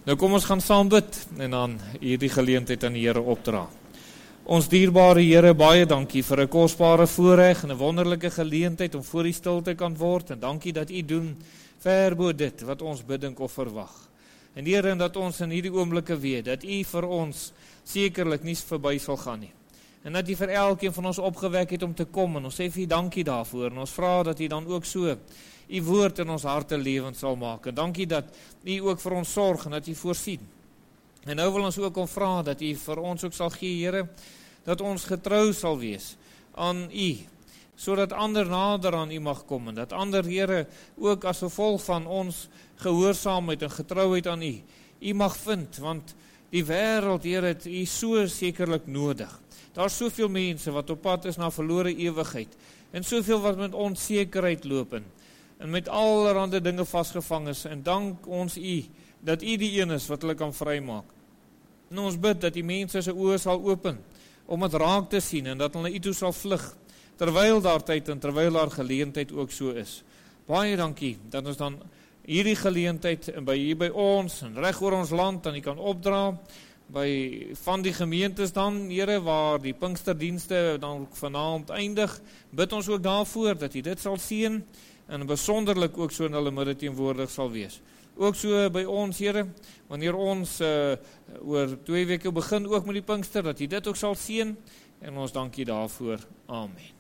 Nou kom ons gaan saam bid en dan hierdie geleentheid aan die Here opdra. Ons dierbare Here, baie dankie vir 'n kosbare voorreg en 'n wonderlike geleentheid om voor U stil te kan word en dankie dat U doen ver bo dit wat ons bidink of verwag. En Here, dat ons in hierdie oomblikke weet dat U vir ons sekerlik nie verby sal gaan nie. En dat U vir elkeen van ons opgewek het om te kom en ons sê vir U dankie daarvoor en ons vra dat U dan ook so U woord in ons harte lewend sal maak. En dankie dat U ook vir ons sorg en dat U voorsien. En nou wil ons ook om vra dat U vir ons ook sal gee, Here, dat ons getrou sal wees aan U, sodat ander nader aan U mag kom en dat ander, Here, ook as gevolg van ons gehoorsaamheid en getrouheid aan U, U mag vind, want die wêreld, Here, het U so sekerlik nodig. Daar's soveel mense wat op pad is na verlore ewigheid en soveel wat met onsekerheid loop en met allerhande dinge vasgevang is, en dank ons U, dat U die een is wat hulle kan vrymaak. En ons bid dat die mense se oë sal open, om het raak te sien, en dat hulle U toe sal vlug, terwyl daar tyd en terwyl daar geleentheid ook so is. Baie dankie, dat ons dan hierdie geleentheid, en hier by ons, en reg oor ons land, dan U kan opdra, by van die gemeentes dan, Here, waar die Pinksterdienste dan vanaand eindig, bid ons ook daarvoor, dat U dit sal seën, en besonderlik ook so in hulle midde teenwoordig sal wees. Ook so by ons, Here, wanneer ons oor 2 weke begin ook met die Pinkster, dat U dit ook sal seën, en ons dank U daarvoor. Amen.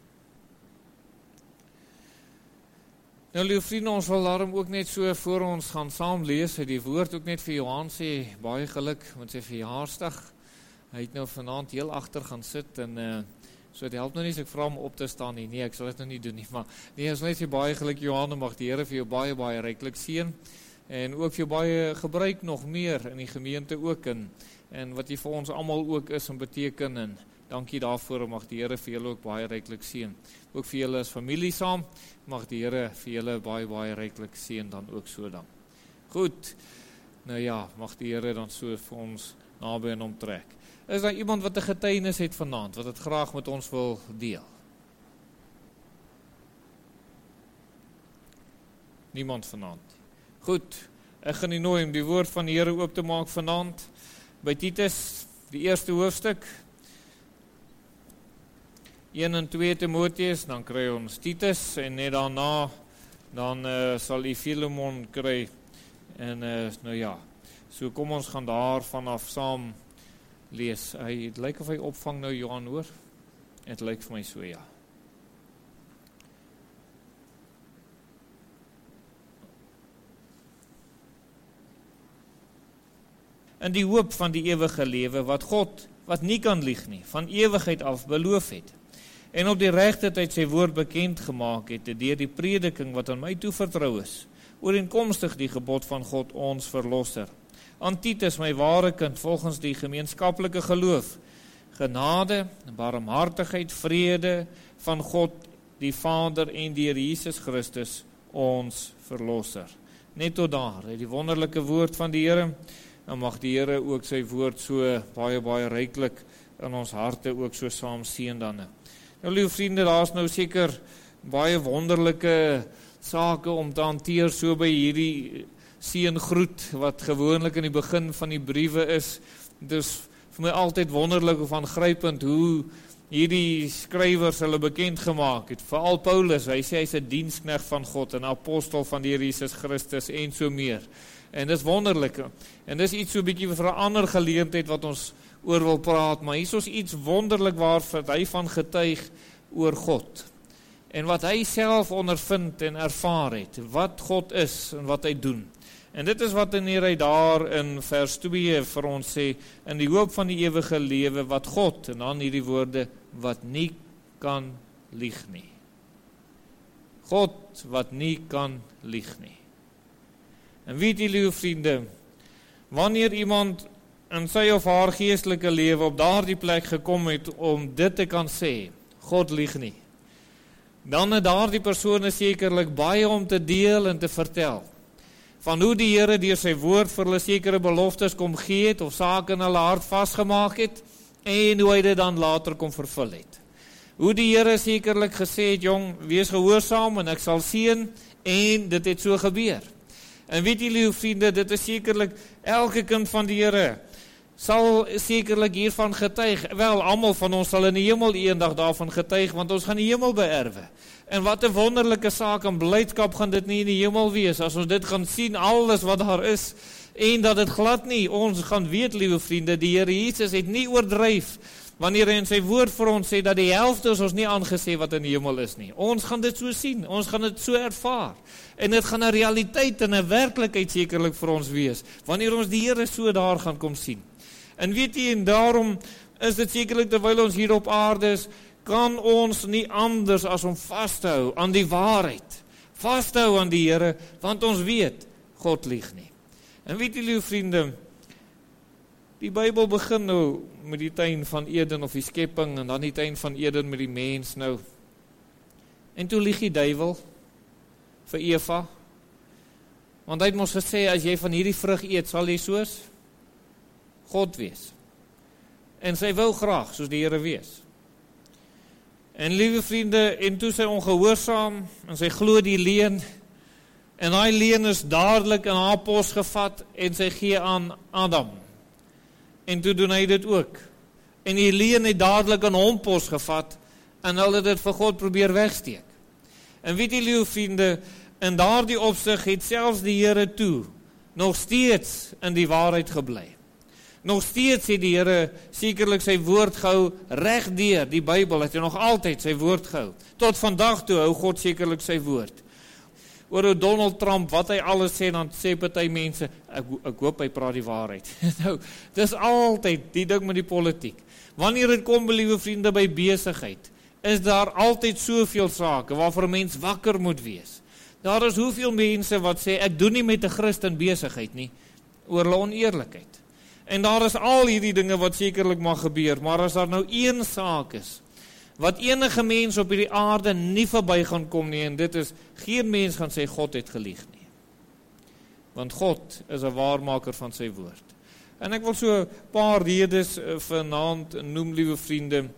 Nou, lieve vriende, ons wil daarom ook net so voor ons gaan saam lees, die woord ook net vir Johan sê, baie geluk met sy verjaarsdag. Hy het nou vanaand heel agter gaan sit en so dit help nou nie as ek vra om op te staan nie. Nee, ek sal dit nou nie doen nie, maar nee, ons net sê baie geluk Johan, en mag die Here vir jou baie, baie ryklik seën en ook vir jou baie gebruik nog meer in die gemeente ook en wat jy vir ons almal ook is en beteken, en dankie daarvoor, en mag die Here vir julle ook baie ryklik seën. Ook vir julle as familie saam, mag die Here vir julle baie, baie ryklik seën dan ook so dan. Goed, nou ja, mag die Here dan so vir ons naby en omtrek. Is daar iemand wat 'n getuienis het vanaand, wat dit graag met ons wil deel? Niemand vanaand. Goed, ek gaan u nooi om die woord van die Here oop te maak vanaand, by Titus, die eerste hoofstuk, 1 en 2 Timoteus, dan kry ons Titus, en net daarna, dan sal u Filemon kry, en nou ja, so kom ons gaan daar vanaf saam lees. Het lyk of hy opvang nou, Johan, hoor? Het lyk vir my so, ja. In die hoop van die ewige lewe, wat God, wat nie kan lieg nie, van ewigheid af beloof het, en op die regte tyd sy woord bekend gemaak het, deur die prediking wat aan my toevertrou is, ooreenkomstig die gebod van God ons verlosser. Aan Titus, my ware kind, volgens die gemeenskaplike geloof, genade, barmhartigheid, vrede van God, die Vader en deur Jesus Christus, ons verlosser. Net tot daar, die wonderlike woord van die Here, en mag die Here ook sy woord so baie, baie ryklik in ons harte ook so saam seën dan. Nou, lieve vriende, daar is nou seker baie wonderlike sake om te hanteer so by hierdie seëngroet wat gewoonlik in die begin van die briewe is. Dus vir my altyd wonderlik of aangrypend hoe hierdie skrywers hulle bekend gemaak het. Veral Paulus, hy sê hy's 'n diensknegt van God, 'n apostel van die Here Jesus Christus en so meer. En dis wonderlik. En dis iets so 'n bietjie vir 'n ander geleentheid wat ons oor wil praat, maar hier is iets wonderlik waar hy van getuig oor God. En wat hy self ondervind en ervaar het, wat God is en wat hy doen. En dit is wat hy daar in vers 2 vir ons sê, in die hoop van die ewige lewe, wat God, en dan hierdie woorde, wat nie kan lieg nie. God wat nie kan lieg nie. En weet julle, lieve vriende, wanneer iemand in sy of haar geestelike lewe op daardie plek gekom het om dit te kan sê, God lieg nie, dan het daardie persoon sekerlik baie om te deel en te vertel, van hoe die Here deur sy woord vir hulle sekere beloftes kom gee het, of sake in hulle hart vasgemaak het, en hoe hy dit dan later kom vervul het. Hoe die Here sekerlik gesê het, jong, wees gehoorsaam en ek sal seën, en dit het so gebeur. En weet julle, vriende, dit is sekerlik elke kind van die Here sal sekerlik hiervan getuig. Wel, almal van ons sal in die hemel eendag daarvan getuig, want ons gaan die hemel beerwe. En wat 'n wonderlike saak en blydskap gaan dit nie in die hemel wees, as ons dit gaan sien, alles wat daar is, en dat dit glad nie, ons gaan weet, liewe vriende, die Here Jesus het nie oordryf, wanneer hy in sy woord vir ons sê, dat die helfte is ons nie aangesê wat in die hemel is nie. Ons gaan dit so sien, ons gaan dit so ervaar, en dit gaan 'n realiteit en 'n werklikheid sekerlik vir ons wees, wanneer ons die Here so daar gaan kom sien. En weet jy, en daarom is dit sekerlik, terwyl ons hier op aarde is, kan ons nie anders as om vasthou aan die waarheid, vasthou aan die Here, want ons weet, God lieg nie. En weet julle, vriende, die Bybel begin nou met die tuin van Eden of die skepping, en dan die tuin van Eden met die mens nou. En toe lieg die duiwel vir Eva, want hy het mos gesê, as jy van hierdie vrug eet, sal jy soos God wees. En sy wou graag soos die Here wees. En liewe vriende, en toe sy ongehoorsaam, en sy glo die leuen, en hy leuen is dadelik in haar pos gevat, en sy gee aan Adam. En toe doen hy dit ook. En die leuen het dadelik in hom pos gevat, en hulle het dit vir God probeer wegsteek. En weet jy, liewe vriende, in daardie opsig het selfs die Here toe, nog steeds in die waarheid gebly. Nog steeds het die Here sekerlik sy woord gehou, reg deur die Bybel het hy nog altyd sy woord gehou. Tot vandag toe hou God sekerlik sy woord. Oor Donald Trump, wat hy alles sê, dan sê party mense, ek hoop hy praat die waarheid. Nou, dis altyd die ding met die politiek. Wanneer dit kom, liewe vriende, by besigheid, is daar altyd soveel sake waarvoor 'n mens wakker moet wees. Daar is hoeveel mense wat sê, ek doen nie met 'n Christen besigheid nie, oor hulle oneerlikheid. En daar is al hierdie dinge wat sekerlik mag gebeur, maar as daar nou een saak is, wat enige mens op hierdie aarde nie verby gaan kom nie, en dit is, geen mens gaan sê, God het gelieg nie. Want God is 'n waarmaker van sy woord. En ek wil so 'n paar redes vanaand noem, liewe vriende,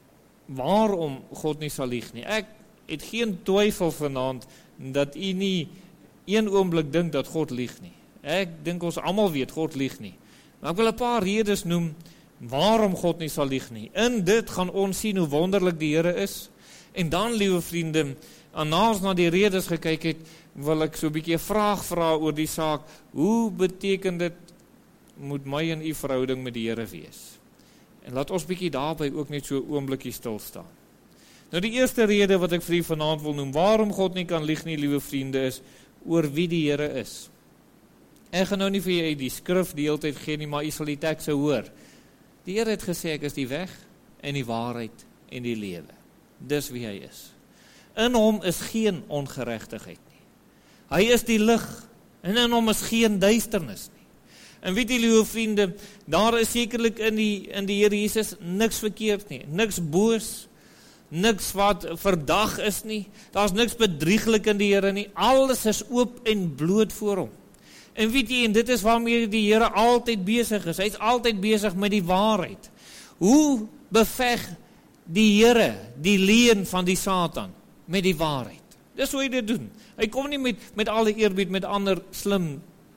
waarom God nie sal lieg nie. Ek het geen twyfel vanaand, dat u nie een oomblik dink dat God lieg nie. Ek dink ons almal weet, God lieg nie. Maar ek wil 'n paar redes noem, waarom God nie sal lieg nie. In dit gaan ons sien hoe wonderlik die Here is. En dan, liewe vriende, naas na die redes gekyk het, wil ek so 'n bietjie 'n vraag vra oor die saak, hoe beteken dit, moet my en u verhouding met die Here wees? En laat ons bietjie daarby ook net so 'n oombliekie stil staan. Nou die eerste rede wat ek vir u vanaand wil noem, waarom God nie kan lieg nie, liewe vriende, is oor wie die Here is. Ek gaan nou nie vir jy die skrif die hele tyd gee nie, maar jy sal die teks hoor. Die Here het gesê, ek is die weg en die waarheid en die lewe. Dis wie hy is. In hom is geen ongeregtigheid nie. Hy is die lig en in hom is geen duisternis nie. En weet julle, liewe vriende, daar is sekerlik in die Here Jesus niks verkeerd nie, niks boos, niks wat verdag is nie, daar's niks bedrieglik in die Here nie, alles is oop en bloot voor hom. En weet jy, en dit is waarmee die Here altyd besig is, hy is altyd besig met die waarheid. Hoe beveg die Here die leuen van die Satan? Met die waarheid. Dis hoe hy dit doen. Hy kom nie met alle eerbied, met ander slim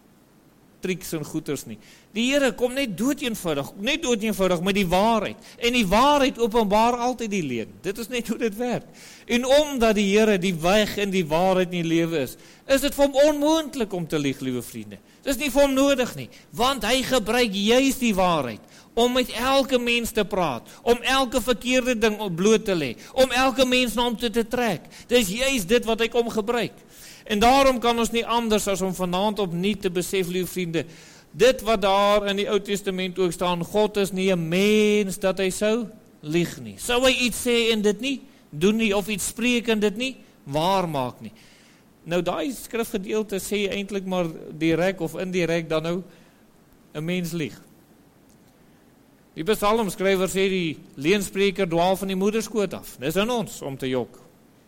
triks en goeters nie. Die Here kom net doodeenvoudig met die waarheid. En die waarheid openbaar altyd die leuen. Dit is net hoe dit werk. En omdat die Here die weg en die waarheid in die lewe is dit vir hom onmoontlik om te lieg, liewe vriende. Dit is nie vir hom nodig nie, want hy gebruik juist die waarheid om met elke mens te praat, om elke verkeerde ding op bloot te lê, om elke mens na hom toe te trek. Dis juist dit wat hy kom gebruik. En daarom kan ons nie anders as om vanaand opnuut te besef, liewe vriende, dit wat daar in die Ou Testament ook staan, God is nie 'n mens dat hy sou lieg nie. Sou hy iets sê en dit nie doen nie, of iets spreek en dit nie waar maak nie. Nou daai skrifgedeelte sê eintlik maar direk of indirek dan nou 'n mens lieg. Die psalmskrywer sê die leenspreker dwaal van die moederskoot af. Dis in ons om te jok.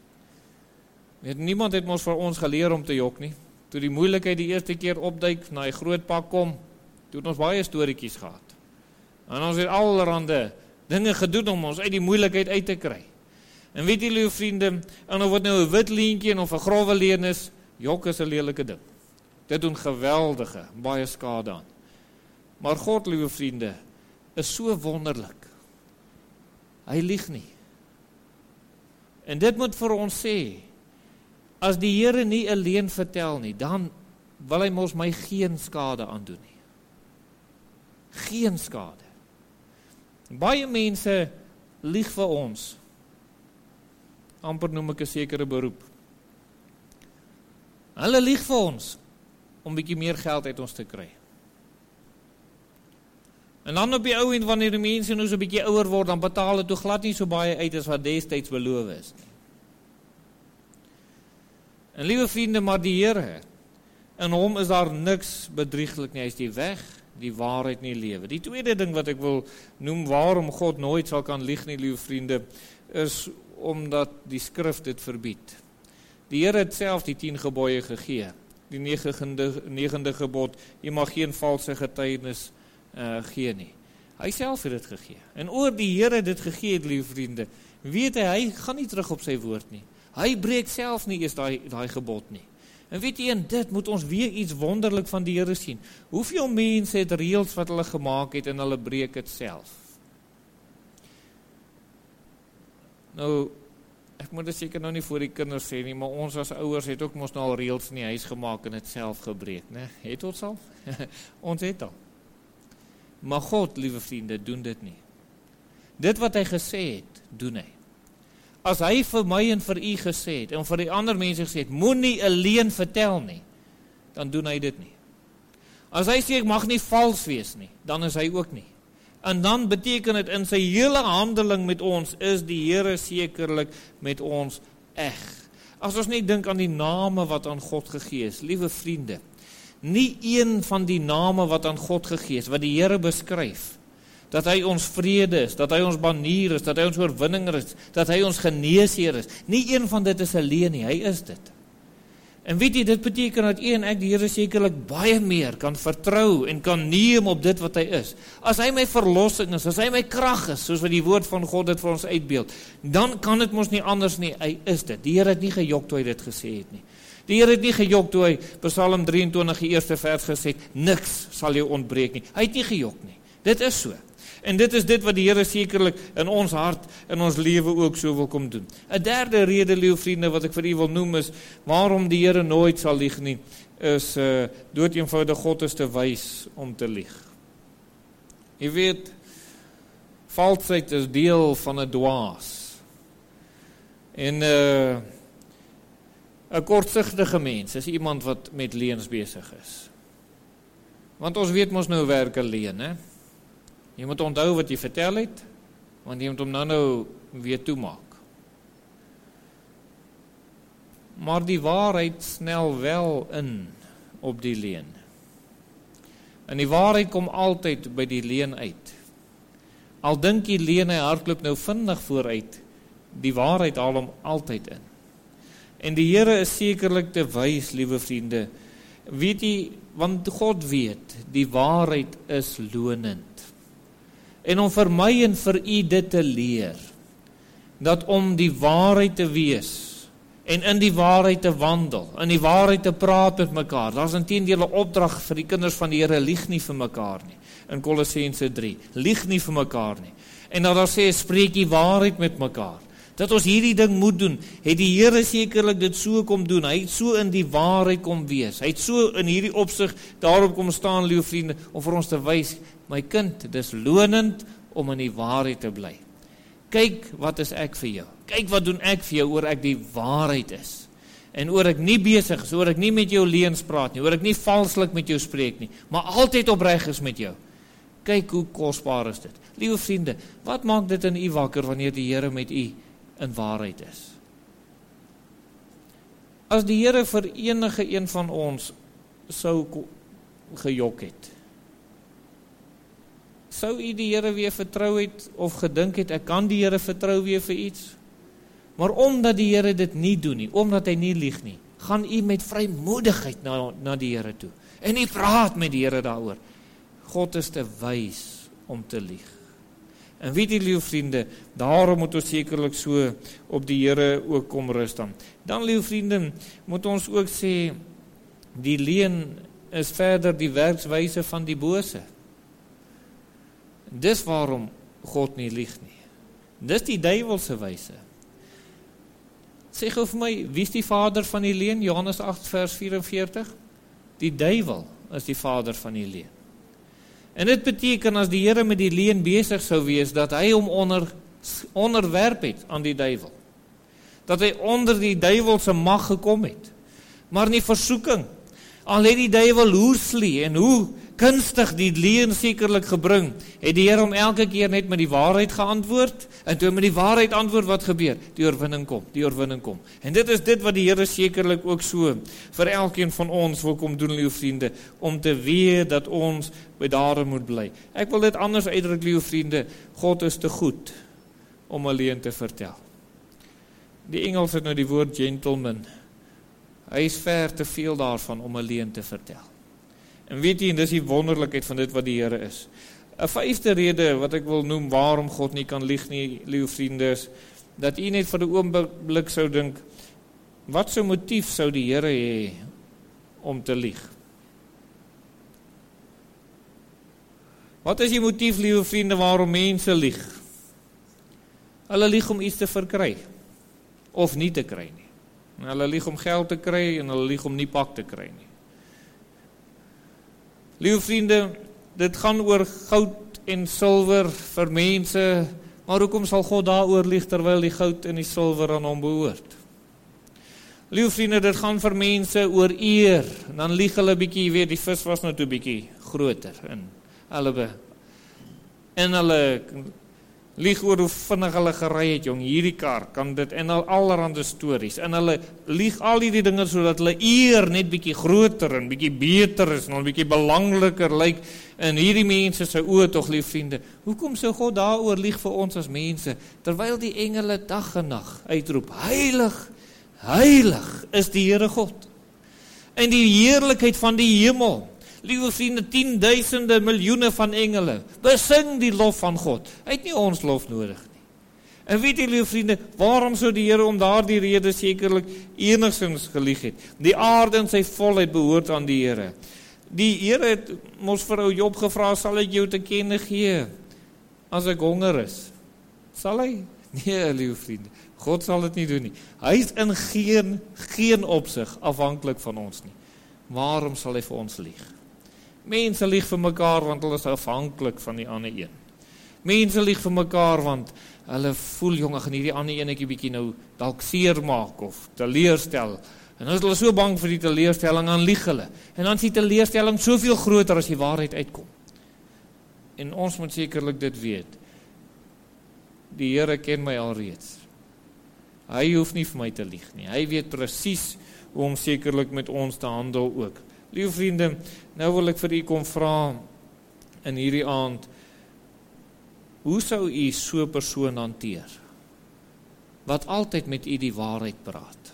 Niemand het ons vir ons geleer om te jok nie. Toe die moeilikheid die eerste keer opduik, na die groot pak kom, toe het ons baie storieetjies gehad. En ons het allerhande dinge gedoen om ons uit die moeilikheid uit te kry. En weet julle, vriende, en of het nou 'n wit leentjie of 'n growwe leen is, jok is 'n lelike ding. Dit doen geweldige, baie skade aan. Maar God, liewe vriende, is so wonderlik. Hy lieg nie. En dit moet vir ons sê, as die Here nie 'n leuen vertel nie, dan wil hy mos my geen skade aandoen nie. Geen skade. Baie mense lieg vir ons. Amper noem ek 'n sekere beroep. Hulle lieg vir ons, om bietjie meer geld uit ons te kry. En dan op die ou end, wanneer die mense nou so 'n bietjie ouer word, dan betaal het toe glad nie so baie uit as wat destyds beloof is nie. En liewe vriende, maar die Here, in hom is daar niks bedrieglik nie, hy is die weg, die waarheid nie lewe. Die tweede ding wat ek wil noem, waarom God nooit sal kan lieg nie, liewe vriende, is omdat die skrif dit verbied. Die Here het self die 10 gebooie gegee, die 9de gebod, jy mag geen valse getuienis gee nie. Hy self het dit gegee. En oor die Here dit gegee het, liewe vriende, weet hy gaan nie terug op sy woord nie. Hy breek self nie eens daai gebod nie. En weet jy, en dit moet ons weer iets wonderlik van die Here sien. Hoeveel mense het reëls wat hulle gemaak het en hulle breek dit self? Nou, ek moet dit seker nou nie voor die kinders sê nie, maar ons as ouers het ook mos nou al reëls in die huis gemaak en dit self gebreek, né? Het ons al? Ons het al. Maar God, liewe vriende, doen dit nie. Dit wat hy gesê het, doen hy. As hy vir my en vir u gesê het, en vir die ander mense gesê het, moenie 'n leuen vertel nie, dan doen hy dit nie. As hy sê, ek mag nie vals wees nie, dan is hy ook nie. En dan beteken dit, in sy hele handeling met ons, is die Here sekerlik met ons eg. As ons net dink aan die name wat aan God gegee is, liewe vriende, nie een van die name wat aan God gegee is, wat die Here beskryf, dat hy ons vrede is, dat hy ons banier is, dat hy ons oorwinninger is, dat hy ons geneesheer is, nie een van dit is 'n leuen nie, hy is dit. En weet jy, dit beteken dat u en ek die Here sekerlik baie meer kan vertrou en kan neem op dit wat hy is. As hy my verlossing is, as hy my krag is, soos wat die woord van God dit vir ons uitbeeld, dan kan dit mos nie anders nie, hy is dit. Die Here het nie gejok toe hy dit gesê het nie. Die Here het nie gejok toe hy Psalm 23 die eerste vers gesê het, niks sal jou ontbreek nie. Hy het nie gejok nie. Dit is so. En dit is dit wat die Here sekerlik in ons hart, in ons lewe ook so wil kom doen. 'n derde rede, liewe vriende, wat ek vir u wil noem is, waarom die Here nooit sal lieg nie, is doodeenvoudig God is te wys om te lieg. Jy weet, valsheid is deel van 'n dwaas. En 'n kortsigtige mens is iemand wat met leuns besig is. Want ons weet mos nou werk 'n leuen, hè? Jy moet onthou wat jy vertel het, want jy moet hom nou weer toemaak. Maar die waarheid snel wel in op die leuen. En die waarheid kom altyd by die leuen uit. Al dink die leuen hy hardloop nou vinnig vooruit, die waarheid haal hom altyd in. En die Here is sekerlik te wys, liewe vriende. Weet jy, want God weet, die waarheid is lonend. En om vir my en vir u dit te leer, dat om die waarheid te wees, en in die waarheid te wandel, in die waarheid te praat met mekaar, daar is inteendeel 'n opdrag vir die kinders van die Here, lieg nie vir mekaar nie, in Kolossense 3, lieg nie vir mekaar nie, en dat daar sê, spreek die waarheid met mekaar, dat ons hierdie ding moet doen, het die Here sekerlik dit so kom doen, hy het so in die waarheid kom wees, hy het so in hierdie opsig daarop kom staan, liewe vriende, om vir ons te wys, my kind, dis lonend om in die waarheid te bly. Kyk wat is ek vir jou, kyk wat doen ek vir jou, oor ek die waarheid is, en oor ek nie besig is, oor ek nie met jou leuns praat nie, oor ek nie valslik met jou spreek nie, maar altyd opreg is met jou. Kyk hoe kosbaar is dit. Liewe vriende, wat maak dit in u wakker, wanneer die Here met u in waarheid is? As die Here vir enige een van ons sou gejok het, sou u die Here weer vertrou het, of gedink het, ek kan die Here vertrou weer vir iets? Maar omdat die Here dit nie doen nie, omdat hy nie lieg nie, gaan u met vrymoedigheid na die Here toe. En u praat met die Here daaroor. God is te wys om te lieg. En weet jy, liewe vriende, daarom moet ons sekerlik so op die Here ook kom rus dan. Dan, liewe vriende, moet ons ook sê, Die leuen is verder die werkswyse van die bose. Dis waarom God nie lieg nie. Dis die duiwelse wyse. Sê gou vir my, wie is die vader van die leuen? Johannes 8 vers 44. Die duiwel is die vader van die leuen. En dit beteken as die Here met die leuen besig sou wees, dat hy hom onderwerp het aan die duiwel. Dat hy onder die duiwelse mag gekom het. Maar in die versoeking, al het die duiwel hoeslie en hoe kunstig die leuen sekerlik gebring, het die Here hom elke keer net met die waarheid geantwoord, en toe met die waarheid antwoord, wat gebeur? Die oorwinning kom. En dit is dit wat die Here sekerlik ook so vir elkeen van ons wil kom doen, liewe vriende, om te weet dat ons by daarin moet bly. Ek wil dit anders uitdruk, liewe vriende, God is te goed om alleen te vertel. Die Engels het nou die woord gentleman. Hy is ver te veel daarvan om alleen te vertel. En weet jy, en dis die wonderlikheid van dit wat die Here is. 'n vyfde rede wat ek wil noem waarom God nie kan lieg nie, liewe vriende, is dat u net vir 'n oomblik sou dink, wat so motief sou die Here hê om te lieg? Wat is die motief, liewe vriende, waarom mense lieg? Hulle lieg om iets te verkry of nie te kry nie. En hulle lieg om geld te kry en hulle lieg om nie pak te kry nie. Liewe vriende, dit gaan oor goud en silwer vir mense, maar hoekom sal God daaroor lieg terwyl die goud en die silwer aan hom behoort? Liewe vriende, dit gaan vir mense oor eer, en dan lieg hulle bietjie, weet, die vis was nou toe bietjie groter, en hulle lieg oor hoe vinnig hulle gery het, jong, hierdie kar kan dit, en allerhande stories, en hulle lieg al die dinge sodat hulle eer net bietjie groter en bietjie beter is, en bietjie belangriker lyk, en hierdie mense se oë tog, lief vriende, hoekom sou God daaroor lieg vir ons as mense, terwyl die engele dag en nag uitroep, heilig, heilig is die Here God, en die heerlikheid van die hemel, liewe vriende, 10.000 miljoene van engele, besing die lof van God. Hy het nie ons lof nodig nie. En weet jy, liewe vriende, waarom sou die Here om daardie rede sekerlik enigstens gelieg het? Die aarde en sy volheid behoort aan die Here. Die Here het mos vir ou Job gevra, sal ek jou te kenne gee as ek honger is? Sal hy? Nee, liewe vriende, God sal dit nie doen nie. Hy is in geen opsig afhanklik van ons nie. Waarom sal hy vir ons lieg? Mense lieg vir mekaar want hulle is afhanklik van die ander een. Mense lieg vir mekaar want hulle voel, jong, gaan hierdie ander enetjie bietjie nou dalk seer maak of teleurstel. En dan is hulle so bang vir die teleurstelling, dan lieg hulle. En dan is die teleurstelling soveel groter as die waarheid uitkom. En ons moet sekerlik dit weet. Die Here ken my alreeds. Hy hoef nie vir my te lieg nie. Hy weet presies hoe om sekerlik met ons te handel ook. Liewe vriende, nou wil ek vir u kom vra in hierdie aand, hoe sou u so 'n persoon hanteer, wat altyd met u die waarheid praat?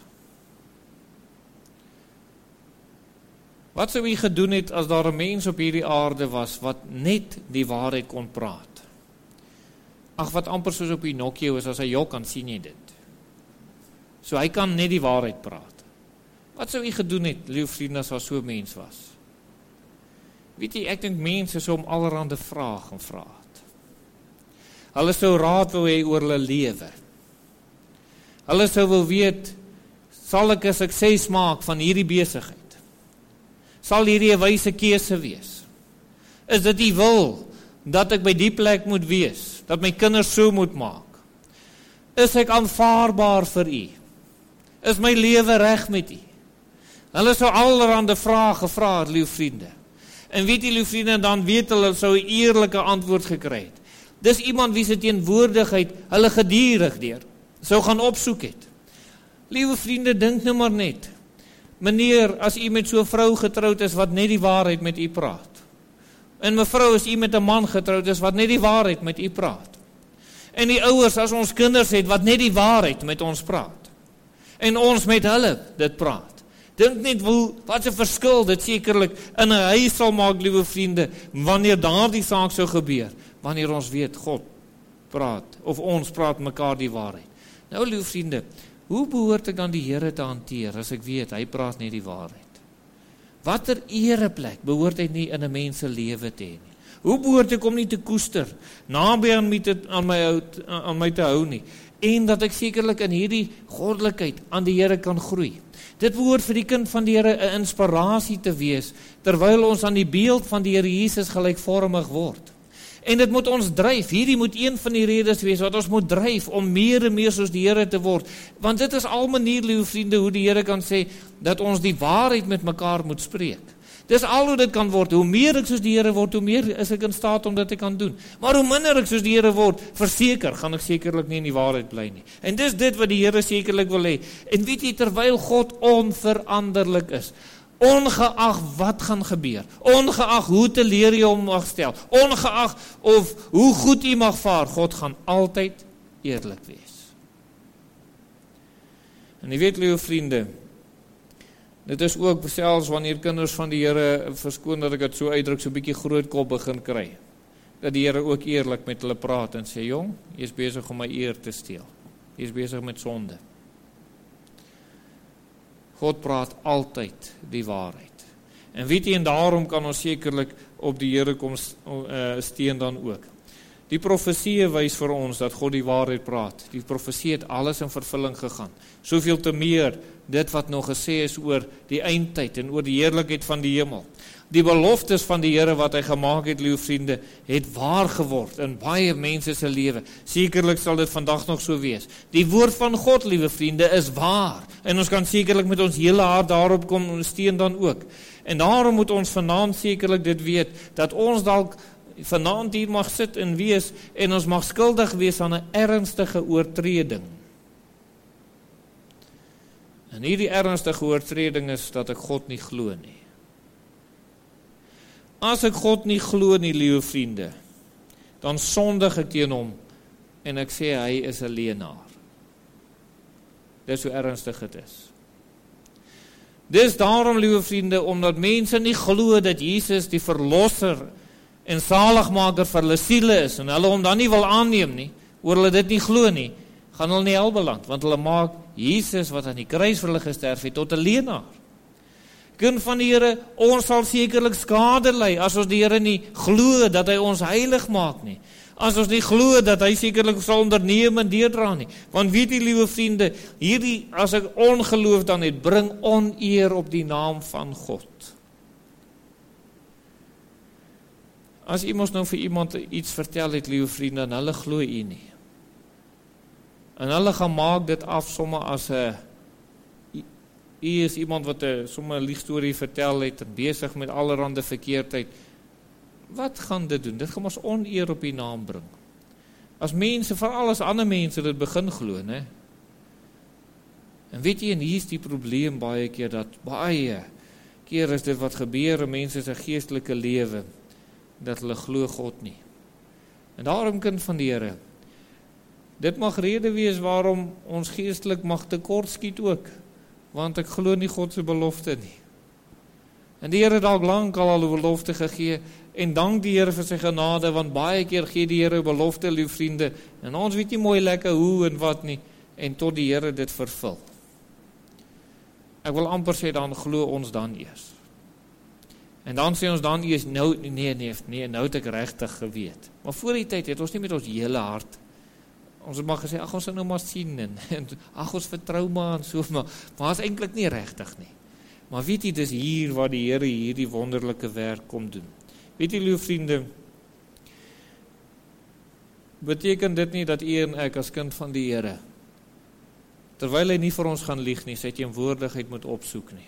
Wat sou u gedoen het as daar 'n mens op hierdie aarde was, wat net die waarheid kon praat? Ag, wat amper soos op Pinocchio is, as hy jok, kan sien jy dit. So hy kan net die waarheid praat. Wat sou u gedoen het, liewe vriende, as daar so 'n mens was? Weet jy, ek dink mense sou om allerhande vrae gaan vra het. Hulle sou raad wil hê oor hulle lewe. Hulle sou wil weet, sal ek 'n sukses maak van hierdie besigheid? Sal hierdie 'n wyse keuse wees? Is dit u wil dat ek by die plek moet wees, dat my kinders so moet maak? Is ek aanvaarbaar vir u? Is my lewe reg met u? Hulle sou allerhande vrae gevra het, liewe vriende. En weet jy, liewe vriende, dan weet hulle sou 'n eerlike antwoord gekry het. Dis iemand wie se teenwoordigheid hulle gedurig deur sou gaan opsoek het. Liewe vriende, dink nou maar net. Meneer, as u met so 'n vrou getroud is wat net die waarheid met u praat. En mevrou, as u met 'n man getroud is wat net die waarheid met u praat. En die ouers, as ons kinders het wat net die waarheid met ons praat. En ons met hulle dit praat. Dink net wat 'n verskil dit sekerlik in 'n huis sal maak, liewe vriende, wanneer daardie saak sou gebeur, wanneer ons weet God praat, of ons praat mekaar die waarheid. Nou, liewe vriende, hoe behoort ek dan die Here te hanteer, as ek weet, hy praat net die waarheid? Watter ereplek behoort hy nie in 'n mens se lewe te hê nie? Hoe behoort ek om nie te koester, naby aan my te hou nie, en dat ek sekerlik in hierdie goddelikheid aan die Here kan groei. Dit behoort vir die kind van die Here 'n inspirasie te wees, terwyl ons aan die beeld van die Here Jesus gelykvormig word. En dit moet ons dryf, hierdie moet een van die redes wees, wat ons moet dryf, om meer en meer soos die Here te word, want dit is al manier, liewe vriende, hoe die Here kan sê, dat ons die waarheid met mekaar moet spreek. Dis al hoe dit kan word, hoe meer ek soos die Here word, hoe meer is ek in staat om dit te kan doen. Maar hoe minder ek soos die Here word, verseker, gaan ek sekerlik nie in die waarheid bly nie. En dis dit wat die Here sekerlik wil hê. En weet jy, terwyl God onveranderlik is, ongeag wat gaan gebeur, ongeag hoe te leer jy hom mag stel, ongeag of hoe goed jy mag vaar, God gaan altyd eerlik wees. En jy weet, liewe vriende, dit is ook selfs wanneer kinders van die Here, verskoon dat ek het so uitdruk, so 'n bietjie groot kop begin kry, dat die Here ook eerlik met hulle praat en sê, jong, jy is besig om my eer te steel, jy is besig met sonde. God praat altyd die waarheid. En weet jy, en daarom kan ons sekerlik op die Here kom steun dan ook. Die profesie wys vir ons dat God die waarheid praat. Die profesie het alles in vervulling gegaan. Soveel te meer dit wat nog gesê is oor die eindtyd en oor die heerlikheid van die hemel. Die beloftes van die Here wat hy gemaak het, liewe vriende, het waar geword in baie mense se lewe. Sekerlik sal dit vandag nog so wees. Die woord van God, liewe vriende, is waar. En ons kan sekerlik met ons hele hart daarop kom steun dan ook. En daarom moet ons vanaand sekerlik dit weet, dat ons dalk vanaand hier mag sit en wees, en ons mag skuldig wees aan 'n ernstige oortreding. En hierdie ernstige oortreding is dat ek God nie glo nie. As ek God nie glo nie, liewe vriende, dan sondig ek teen hom, en ek sê hy is 'n leienaar. Dis hoe ernstig dit is. Dis daarom, liewe vriende, omdat mense nie glo dat Jesus die verlosser en saligmaker vir hulle siele is, en hulle hom dan nie wil aanneem nie, oor hulle dit nie glo nie, gaan hulle nie hel beland, want hulle maak Jesus wat aan die kruis vir hulle gesterf het, tot 'n leienaar. Kind van die Here, ons sal sekerlik skade ly, as ons die Here nie glo dat hy ons heilig maak nie, as ons nie glo dat hy sekerlik sal onderneem en deurdra nie, want weet jy, liewe vriende, hierdie, as ek ongeloof dan het, bring oneer op die naam van God. As iemand nou vir iemand iets vertel het, liewe vriende, en hulle glo u nie, en hulle gaan maak dit af somme as 'n is iemand wat somme 'n liegstorie vertel het en besig met allerhande verkeerdheid. Wat gaan dit doen? Dit gaan ons oneer op die naam bring. As mense, veral as ander mense dit begin glo, né? En weet jy, en hier is die probleem baie keer, dat baie keer is dit wat gebeur in mense se geestelike lewe, dat hulle glo God nie. En daarom, kind van die Here, dit mag rede wees waarom ons geestelik mag tekort skiet ook, want ek glo nie God se belofte nie. En die Here het dalk lank al 'n belofte gegee, en dank die Here vir sy genade, want baie keer gee die Here belofte, lieve vriende, en ons weet nie mooi lekker hoe en wat nie, en tot die Here dit vervul. Ek wil amper sê, dan glo ons dan eers. En dan sê ons dan eers, nee, nou het ek regtig geweet. Maar voor die tyd het ons nie met ons hele hart, ons het maar gesê, ag, ons sal nou maar sien, en ag, ons vertrou maar, en so, maar is eintlik nie regtig nie. Maar weet jy, dis hier waar die Here hierdie wonderlike werk kom doen. Weet jy, liewe vriende, beteken dit nie dat u en ek as kind van die Here, terwyl hy nie vir ons gaan lieg nie, sy teenwoordigheid moet opsoek nie.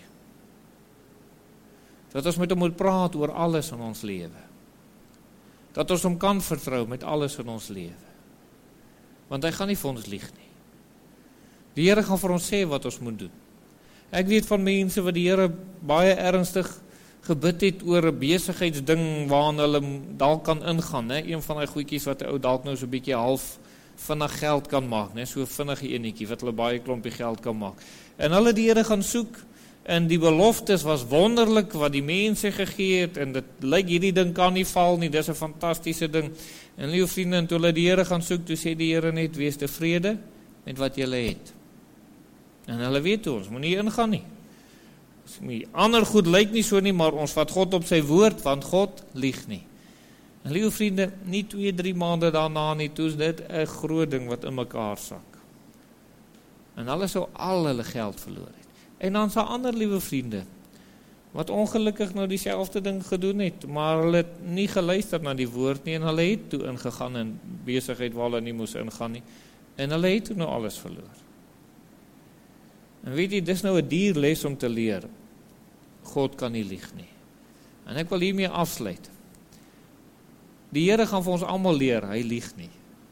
Dat ons met hom moet praat oor alles in ons lewe. Dat ons hom kan vertrou met alles in ons lewe. Want hy gaan nie vir ons lieg nie. Die Here gaan vir ons sê wat ons moet doen. Ek weet van mense wat die Here baie ernstig gebid het oor 'n besigheidsding waarna hulle dalk kan ingaan, né? Een van die goedjies wat 'n ou dalk nou so 'n bietjie half vinnig geld kan maak, né? So 'n vinnige enetjie wat hulle baie klompie geld kan maak. En hulle die Here gaan soek, en die beloftes was wonderlik wat die mense gegee het, en dit lyk hierdie ding kan nie val nie, dis 'n fantastiese ding. En liewe vriende, en toe hulle die Here gaan soek, toe sê die Here net, wees tevrede met wat julle het. En hulle weet toe, ons moet nie ingaan nie. Ander goed lyk nie so nie, maar ons vat God op sy woord, want God lieg nie. En liewe vriende, nie 2-3 maande daarna nie, toe is dit 'n groot ding wat in mekaar sak. En hulle sou al hulle geld verloor het. En dan se ander liewe vriende, wat ongelukkig nou dieselfde ding gedoen het, maar hulle het nie geluister na die woord nie, en hulle het toe ingegaan in besigheid waar hulle nie moes ingaan nie, en hulle het toe nou alles verloor. En weet jy, dis nou 'n duur les om te leer. God kan nie lieg nie. En ek wil hiermee afsluit. Die Here gaan vir ons almal leer, hy lieg nie.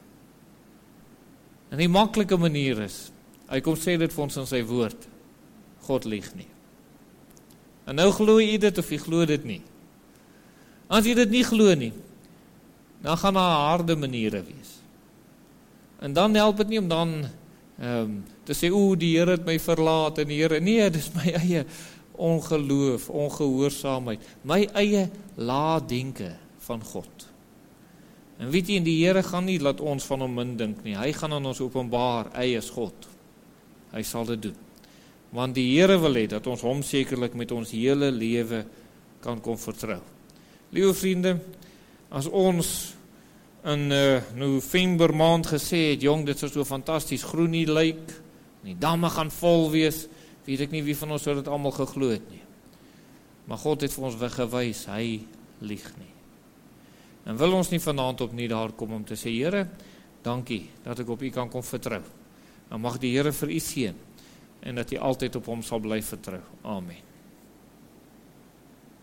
En die maklike manier is, hy kom sê dit vir ons in sy woord, God lieg nie. En nou glo jy dit of jy glo dit nie. As jy dit nie glo nie, dan gaan daar harde maniere wees. En dan help dit nie om dan te sê, die Here het my verlaat, en die Here, nee, dis my eie ongeloof, ongehoorsaamheid, my eie laatdenke van God. En weet jy, die Here gaan nie laat ons van hom min dink nie, hy gaan aan ons openbaar, hy is God, hy sal dit doen. Want die Here wil hê dat ons hom sekerlik met ons hele lewe kan kom vertrou. Liewe vriende, as ons in November maand gesê het, jong, dit sou so fantasties groenie lyk, die damme gaan vol wees, weet ek nie wie van ons sou dit almal geglo het nie. Maar God het vir ons gewys, hy lieg nie. En wil ons nie vanaand opnuut daar kom om te sê, Here, dankie dat ek op U kan kom vertrou. En mag die Here vir U seën, en dat U altyd op hom sal bly vertrou. Amen.